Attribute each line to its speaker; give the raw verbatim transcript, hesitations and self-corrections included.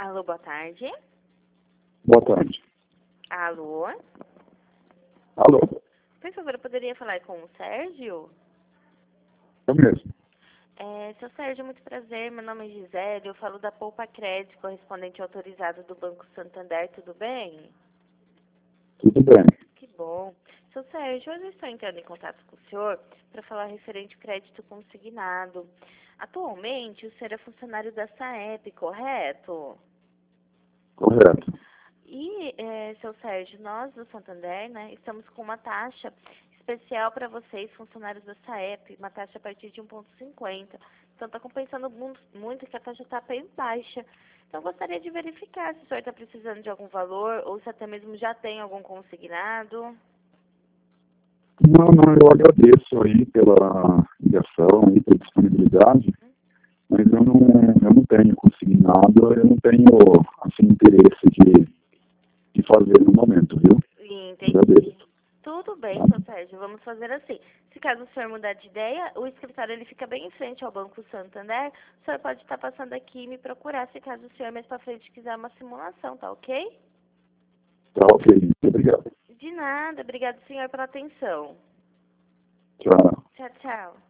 Speaker 1: Alô, boa tarde.
Speaker 2: Boa tarde.
Speaker 1: Alô?
Speaker 2: Alô?
Speaker 1: Por favor, eu poderia falar com o Sérgio?
Speaker 2: Eu mesmo.
Speaker 1: É, seu Sérgio, muito prazer. Meu nome é Gisele. Eu falo da Poupa Crédito, correspondente autorizado do Banco Santander. Tudo bem?
Speaker 2: Tudo bem.
Speaker 1: Que bom. Seu Sérgio, hoje eu estou entrando em contato com o senhor para falar referente ao crédito consignado. Atualmente, o senhor é funcionário da SAEP, correto?
Speaker 2: Correto.
Speaker 1: E, é, seu Sérgio, nós do Santander, né, estamos com uma taxa especial para vocês, funcionários da SAEP, uma taxa a partir de um vírgula cinquenta. Então, está compensando mu- muito que a taxa está bem baixa. Então, eu gostaria de verificar se o senhor está precisando de algum valor ou se até mesmo já tem algum consignado.
Speaker 2: Não, não, eu agradeço aí pela ligação e pela disponibilidade, mas eu não, eu não tenho consignado, eu não tenho, assim, interesse de, de fazer no momento, viu?
Speaker 1: Entendi.
Speaker 2: Agradeço.
Speaker 1: Tudo bem, seu Sérgio, vamos fazer assim. Se caso o senhor mudar de ideia, o escritório ele fica bem em frente ao Banco Santander. O senhor pode estar passando aqui e me procurar se caso o senhor mais para frente quiser uma simulação, tá ok?
Speaker 2: Tá ok, muito obrigado.
Speaker 1: De nada, obrigado senhor pela atenção.
Speaker 2: Tchau.
Speaker 1: Tchau, tchau.